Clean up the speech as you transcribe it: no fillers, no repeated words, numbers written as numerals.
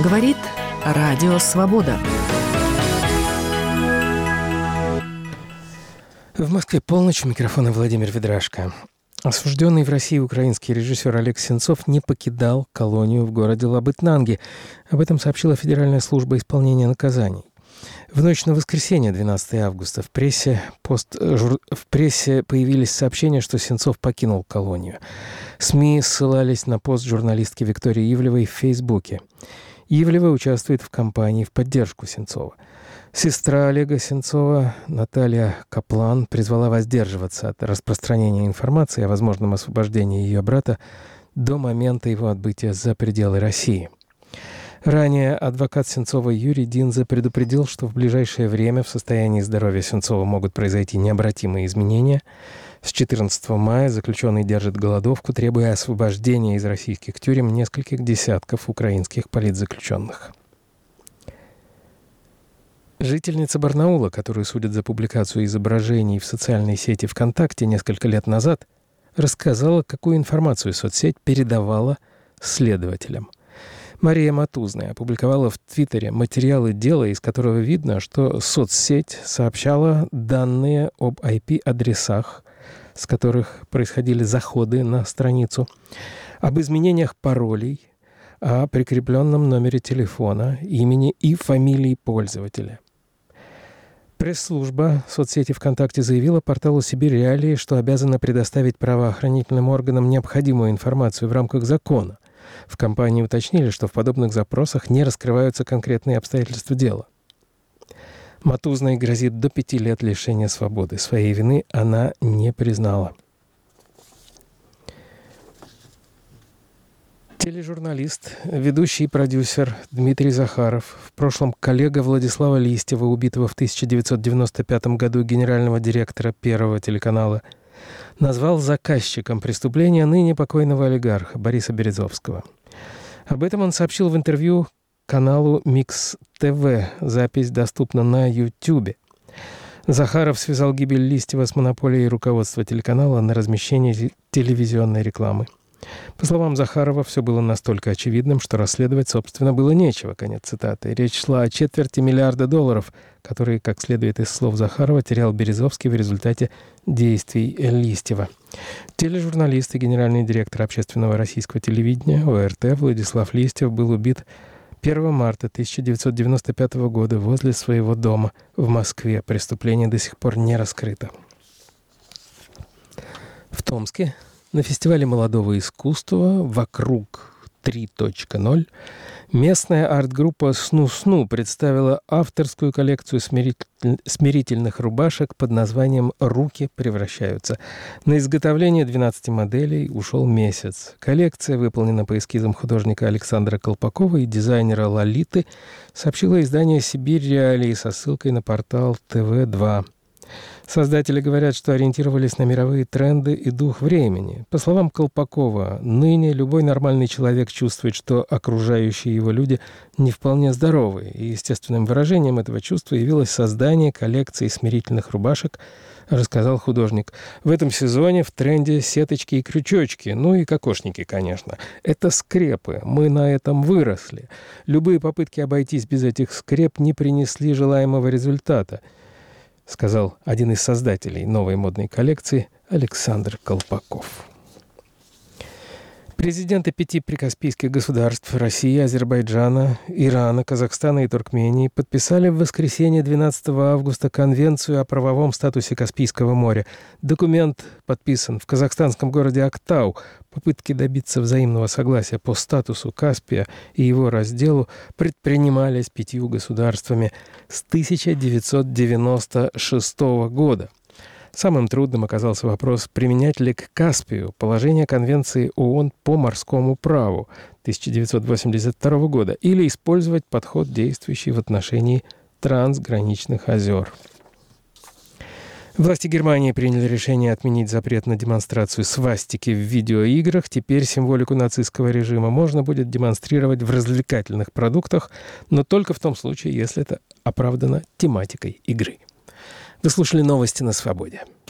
Говорит Радио Свобода. В Москве полночь, у микрофона Владимир Ведрашко. Осужденный в России украинский режиссер Олег Сенцов не покидал колонию в городе Лабытнанги. Об этом сообщила Федеральная служба исполнения наказаний. В ночь на воскресенье, 12 августа, в прессе появились сообщения, что Сенцов покинул колонию. СМИ ссылались на пост журналистки Виктории Ивлевой в Фейсбуке. Ивлева участвует в кампании в поддержку Сенцова. Сестра Олега Сенцова, Наталья Каплан, призвала воздерживаться от распространения информации о возможном освобождении ее брата до момента его отбытия за пределы России. Ранее адвокат Сенцова Юрий Динзе предупредил, что в ближайшее время в состоянии здоровья Сенцова могут произойти необратимые изменения. С 14 мая заключенный держит голодовку, требуя освобождения из российских тюрем нескольких десятков украинских политзаключенных. Жительница Барнаула, которую судят за публикацию изображений в социальной сети ВКонтакте несколько лет назад, рассказала, какую информацию соцсеть передавала следователям. Мария Матузная опубликовала в Твиттере материалы дела, из которого видно, что соцсеть сообщала данные об IP-адресах, с которых происходили заходы на страницу, об изменениях паролей, о прикрепленном номере телефона, имени и фамилии пользователя. Пресс-служба соцсети ВКонтакте заявила порталу «Сибирь Реалии», что обязана предоставить правоохранительным органам необходимую информацию в рамках закона. В компании уточнили, что в подобных запросах не раскрываются конкретные обстоятельства дела. Матузной грозит до 5 лет лишения свободы. Своей вины она не признала. Тележурналист, ведущий и продюсер Дмитрий Захаров, в прошлом коллега Владислава Листьева, убитого в 1995 году генерального директора Первого телеканала, назвал заказчиком преступления ныне покойного олигарха Бориса Березовского. Об этом он сообщил в интервью каналу Микс ТВ. Запись доступна на YouTube. Захаров связал гибель Листьева с монополией руководства телеканала на размещение телевизионной рекламы. По словам Захарова, все было настолько очевидным, что расследовать, собственно, было нечего. Конец цитаты. Речь шла о $250 миллиарда, которые, как следует из слов Захарова, терял Березовский в результате действий Листьева. Тележурналист и генеральный директор общественного российского телевидения ОРТ Владислав Листьев был убит 1 марта 1995 года возле своего дома в Москве. Преступление до сих пор не раскрыто. В Томске на фестивале молодого искусства «Вокруг 3.0» местная арт-группа «Сну-Сну» представила авторскую коллекцию смирительных рубашек под названием «Руки превращаются». На изготовление 12 моделей ушел месяц. Коллекция выполнена по эскизам художника Александра Колпакова и дизайнера Лолиты, сообщило издание «Сибирь Реалии» со ссылкой на портал ТВ2. Создатели говорят, что ориентировались на мировые тренды и дух времени. По словам Колпакова, ныне любой нормальный человек чувствует, что окружающие его люди не вполне здоровы. И естественным выражением этого чувства явилось создание коллекции смирительных рубашек, рассказал художник. В этом сезоне в тренде сеточки и крючочки, ну и кокошники, конечно. Это скрепы, мы на этом выросли. Любые попытки обойтись без этих скреп не принесли желаемого результата, сказал один из создателей новой модной коллекции Александр Колпаков. Президенты 5 прикаспийских государств – России, Азербайджана, Ирана, Казахстана и Туркмении – подписали в воскресенье 12 августа Конвенцию о правовом статусе Каспийского моря. Документ подписан в казахстанском городе Актау. Попытки добиться взаимного согласия по статусу Каспия и его разделу предпринимались 5 государствами с 1996 года. Самым трудным оказался вопрос, применять ли к Каспию положение Конвенции ООН по морскому праву 1982 года или использовать подход, действующий в отношении трансграничных озер. Власти Германии приняли решение отменить запрет на демонстрацию свастики в видеоиграх. Теперь символику нацистского режима можно будет демонстрировать в развлекательных продуктах, но только в том случае, если это оправдано тематикой игры. Вы слушали новости на Свободе.